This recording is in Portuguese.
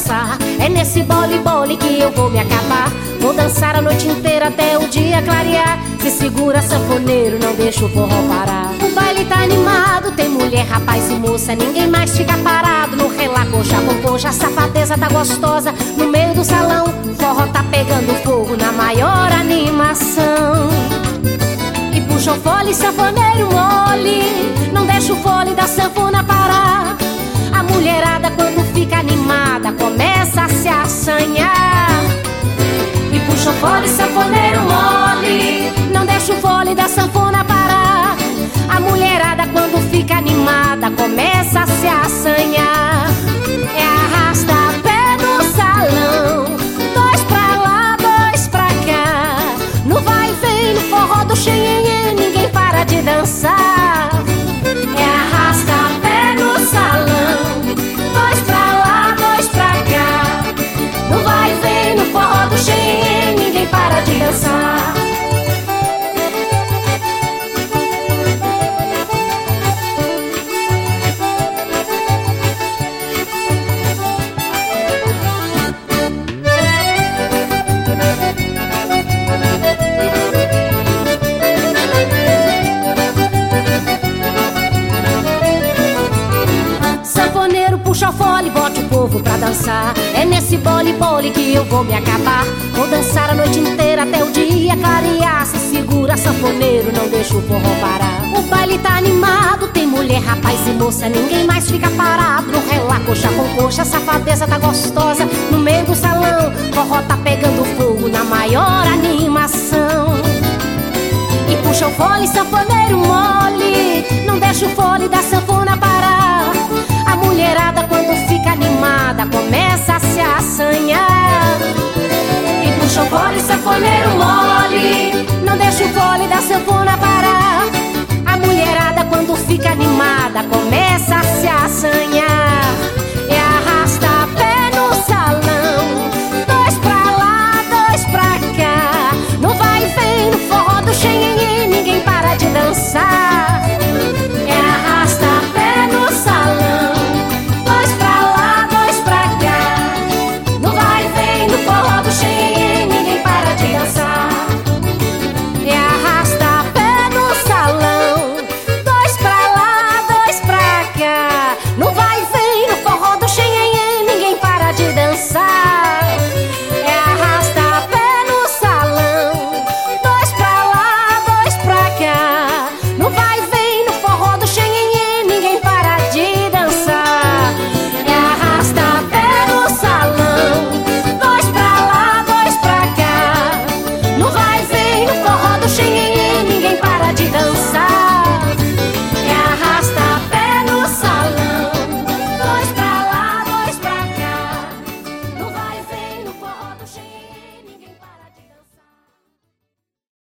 dançar. É nesse bole que eu vou me acabar. Vou dançar a noite inteira até o dia clarear. Se segura, sanfoneiro, não deixa o forró parar. O baile tá animado, tem mulher, rapaz e moça. Ninguém mais fica parado no relá, coxa com coxa. A safadeza tá gostosa no meio do salão. O forró tá pegando fogo na maior animação. E puxa o fole, sanfoneiro mole, não deixa o fole da sanfona parar. A mulherada quando fica animada começa a se assanhar. E puxa o fole, sanfoneiro mole, não deixa o fole da sanfona parar. A mulherada quando fica animada começa a se assanhar. É arrasta-pé no salão, dois pra lá, dois pra cá. No vai e vem, no forró do xenhenhen, ninguém para de dançar. É arrasta-pé no salão, dois pra lá, dois pra cá. No vai e vem, no forró do xenhenhen, ninguém para de dançar. Sanfoneiro, puxa o fole, bote o povo pra dançar. É nesse bole que eu vou me acabar. Vou dançar a noite inteira até o dia clarear. Se segura, sanfoneiro, não deixa o forró parar. O baile tá animado, tem mulher, rapaz e moça. Ninguém mais fica parado no relá, coxa com coxa. A safadeza tá gostosa no meio do salão. O forró tá pegando fogo na maior animação. E puxa o fole, sanfoneiro mole, não deixa o fole da sanfona parar. A mulherada quando fica animada começa a se assanhar. E puxa o fole, sanfoneiro mole, não deixa o fole da sanfona parar. A mulherada quando fica animada começa a se assanhar.